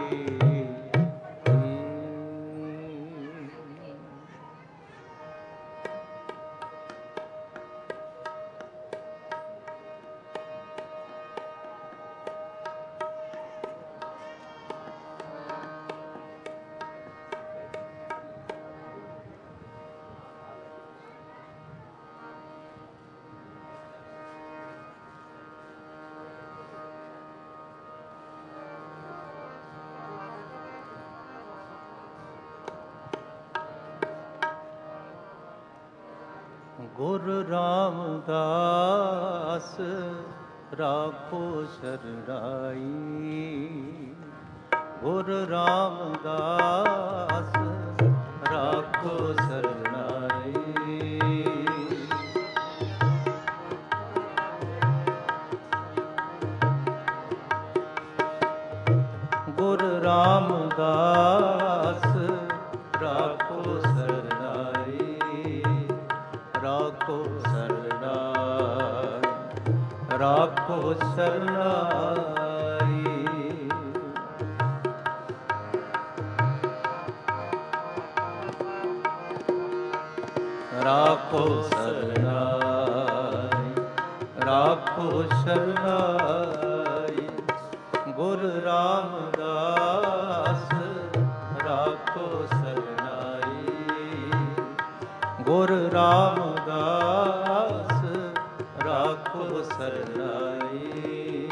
ਗੁਰ ਰਾਮਦਾਸ ਰਾਖੋ ਸ਼ਰਨਾਈ, ਗੁਰ ਰਾਮਦਾਸ ਰਾਖੋ ਸ਼ਰਨਾਈ। ਗੁਰ ਰਾਮਦਾਸ ਰਾਖੋ ਸ਼ਰਨਾਈ, ਰਾਖੋ ਸ਼ਰਨਾਈ, ਰਾਖੋ ਸ਼ਰਨਾਈ। ਰਾਖੋ ਸ਼ਰਨਾਈ, ਰਾਖੋ ਸ਼ਰਨਾਈ। ਗੁਰ ਰਾਮਦਾਸ ਰਾਖੋ ਸ਼ਰਨਾਈ, ਗੁਰ ਰਾਮਦਾਸ ਰਾਖੋ ਸ਼ਰਨਾਈ।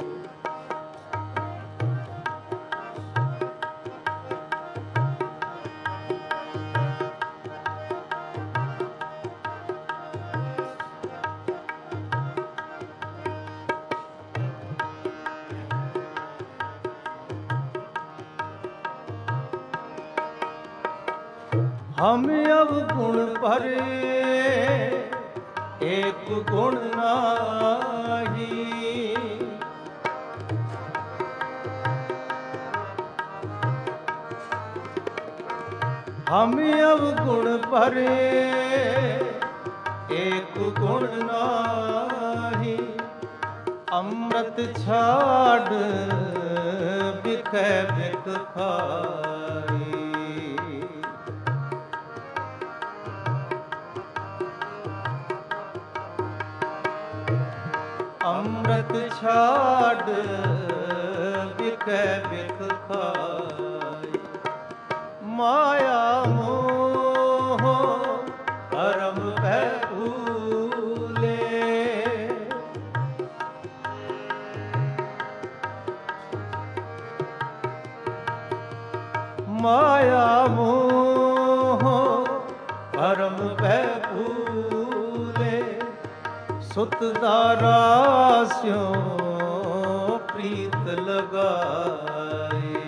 हम अवगुण भरे एक गुण नाही, हम अवगुण भरे एक गुण नाही। अमृत छाड़ बिखै बिख खाई, अमृत छाड़ बिखै बिख खाई। माया मोह परम भै भूले, माया मोह परम भै भूले। सुत दारा स्यों प्रीत लगाई,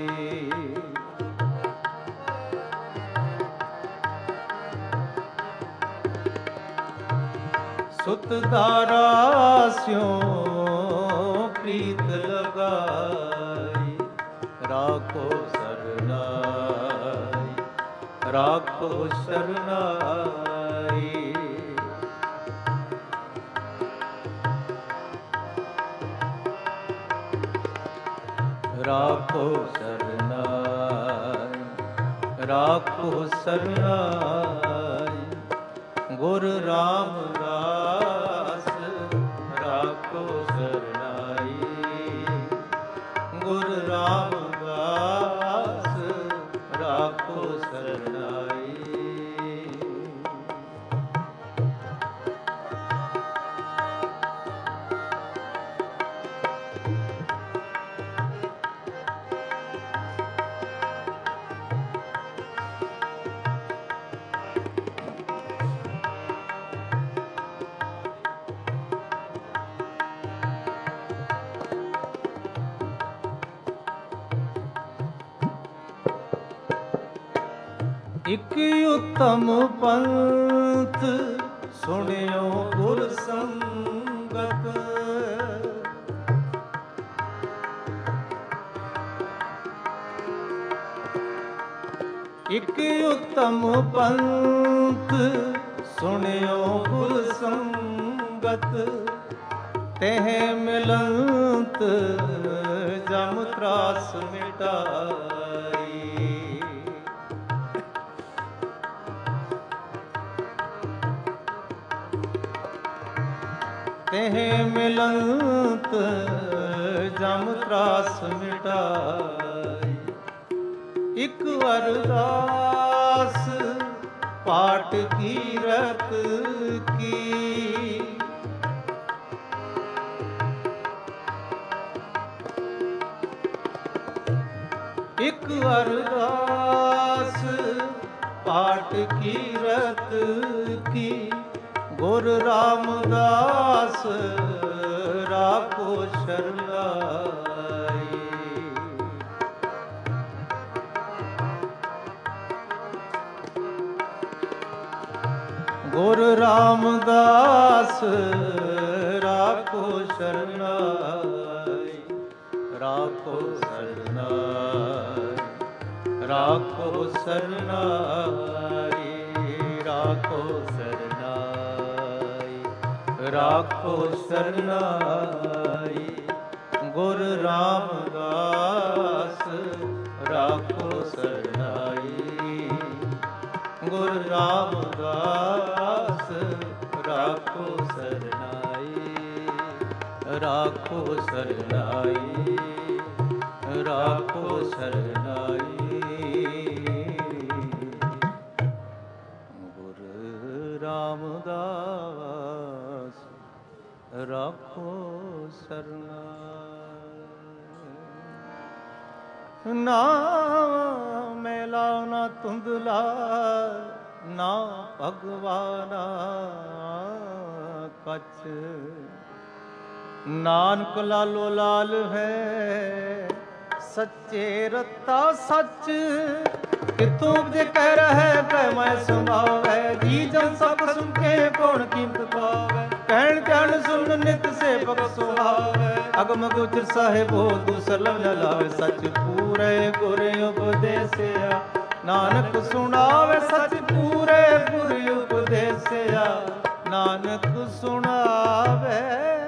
सुत दारा स्यों प्रीत लगाई। राखो शरनाई, राखो शरनाई। राखो शरनाई, राखो शरनाई। गुर रामदास राखो शरनाई, गुर रामदास राखो शरनाई। ਇਕ ਉਤਮ ਪੰਥ ਸੁਣਿਓ ਗੁਰ ਸੰਗਤ। ਇਕ ਉਤਮ ਪੰਥ ਸੁਣਿਓ ਗੁਰ ਸੰਗਤ। ਤਹਿ ਮਿਲੰਤ ਜਮ ਤਰਾਸ ਮਿਟਾਈ। ਤਹਿ ਮਿਲੰਤ ਜਮ ਤਰਾਸ ਮਿਟਾਈ। ਇਕ ਅਰਦਾਸ ਪਾਠ ਕੀਰਤ ਕੀ। ਇਕ ਅਰਦਾਸ ਪਾਠ ਕੀਰਤ ਕੀ। ਗੁਰ ਰਾਮਦਾਸ ਰਾਖੋ ਸ਼ਰਨਾਈ। ਗੁਰ ਰਾਮਦਾਸ ਰਾਖੋ ਸ਼ਰਨਾਈ। ਰਾਖੋ ਸ਼ਰਨਾਈ। ਰਾਖੋ ਸ਼ਰਨਾਈ। ਰਾਖੋ ਸ਼ਰਨਾਈ। ਰਾਖੋ ਸ਼ਰਨਾਈ। ਗੁਰ ਰਾਮਦਾਸ ਰਾਖੋ ਸ਼ਰਨਾਈ। ਗੁਰ ਰਾਮਦਾਸ ਰਾਖੋ ਸ਼ਰਨਾਈ। ਰਾਖੋ ਸ਼ਰਨਾਈ। ਰਾਖੋ ਸ਼ਰਨਾਈ। ਗੁਰ ਰਾਮਦਾਸ ਰਾਖੋ ਸ਼ਰਨਾਈ। ਨਾ ਮੈਲਾ ਨਾ ਧੁੰਦਲਾ ਨਾ ਭਗਵਾਨਾ ਕਛ। ਨਾਨਕ ਲਾਲੋ ਲਾਲ ਹੈ ਸੱਚੇ ਰਤਾ ਸੱਚ। ਕਿਥੋਂ ਜੇ ਕਹਿ ਰਹਿ ਕਹਿ ਮੈਂ ਸੰਭਾਵੈ। ਜੀ ਜਨ ਸਭ ਸੁਣ ਕੇ ਕੌਣ ਕੀਮਤ ਪਾਵੈ। ਕਹਿਣ ਧਿਆਨ ਸੁਣ ਨਿਤ ਸੇਵਕ ਸੁਹਾਵੈ। ਅਗਮ ਗੋਚਰ ਸਾਹਿਬੋ ਦੂਸਰ ਨ ਲਾਵੇ। ਸੱਚ ਪੂਰੇ ਗੁਰ ਉਪਦੇਸਿਆ ਨਾਨਕ ਸੁਣਾਵੇ। ਸੱਚ ਪੂਰੇ ਗੁਰ ਉਪਦੇਸਿਆ ਨਾਨਕ ਸੁਣਾਵੇ।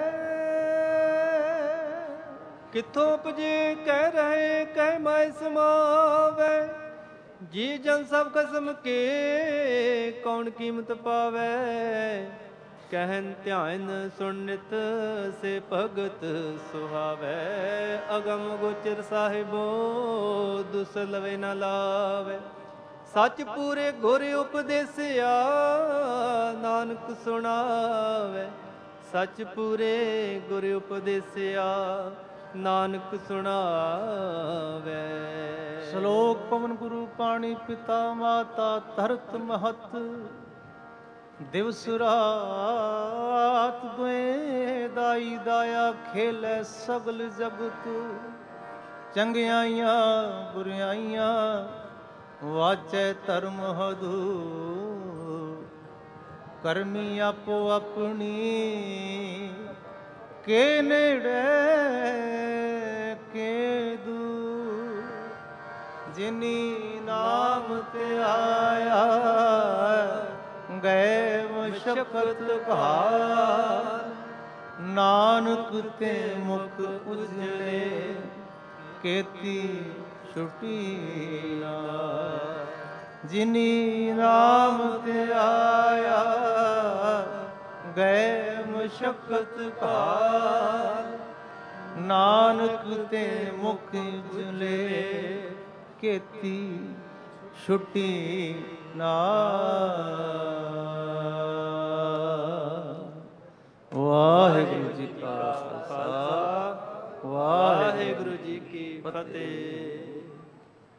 ਕਿੱਥੋਂ ਉਪਜੇ ਕਹਿ ਰਹੇ ਕਹਿ ਮਾਇ ਸਮਾਵੈ। ਜੀ ਜਨ ਸਭ ਕਸਮ ਕੇ ਕੌਣ ਕੀਮਤ ਪਾਵੈ। ਕਹਿਨ ਧਿਆਨ ਸੁਣ ਨਿਤ ਸੇ ਭਗਤ ਸੁਹਾਵੈ। ਅਗਮ ਗੋਚਰ ਸਾਹਿਬੋ ਦੁਸ ਲਵੇ ਨ ਲਾਵੇ। ਸੱਚ ਪੂਰੇ ਗੁਰ ਉਪਦੇਸਿਆ ਨਾਨਕ ਸੁਣਾਵੇ। ਸੱਚ ਪੂਰੇ ਗੁਰ ਉਪਦੇਸਿਆ ਨਾਨਕ ਸੁਣਾਵੇ। ਸ਼ਲੋਕ ਪਵਨ ਗੁਰੂ ਪਾਣੀ ਪਿਤਾ ਮਾਤਾ ਧਰਤ ਮਹਤ। ਦਿਵਸ ਰਾਤ ਦੁਇ ਦਾਈ ਦਾਇਆ ਖੇਲੇ ਸਗਲ ਜਗਤ। ਚੰਗਿਆਈਆਂ ਬੁਰਿਆਈਆਂ ਵਾਚੈ ਧਰਮ ਹਦੂ। ਕਰਮੀ ਆਪੋ ਆਪਣੀ ਕੇ ਨੇੜੇ ਕੇ ਦੂਰ। ਜਿਨੀ ਨਾਮ ਤੇ ਆਇਆ ਗਏ ਮਸ਼ਕਤ ਘਾਰ। ਨਾਨਕ ਤੇ ਮੁਖ ਉਜਲੇ ਕੇਤੀ ਛੁਟੀ ਨਾਰ। ਜਿਨੀ ਨਾਮ ਤੇ ਆਇਆ ਗਏ ਮਸ਼ਕਤ ਘਾਰ। ਨਾਨਕ ਤੇ ਮੁਖ ਉਜਲੇ ਕੇਤੀ ਛੁਟੀ ਨਾਰ। ਵਾਹਿਗੁਰੂ ਜੀ ਕਾ ਖਾਲਸਾ ਵਾਹਿਗੁਰੂ ਜੀ ਕੀ ਫਤਿਹ।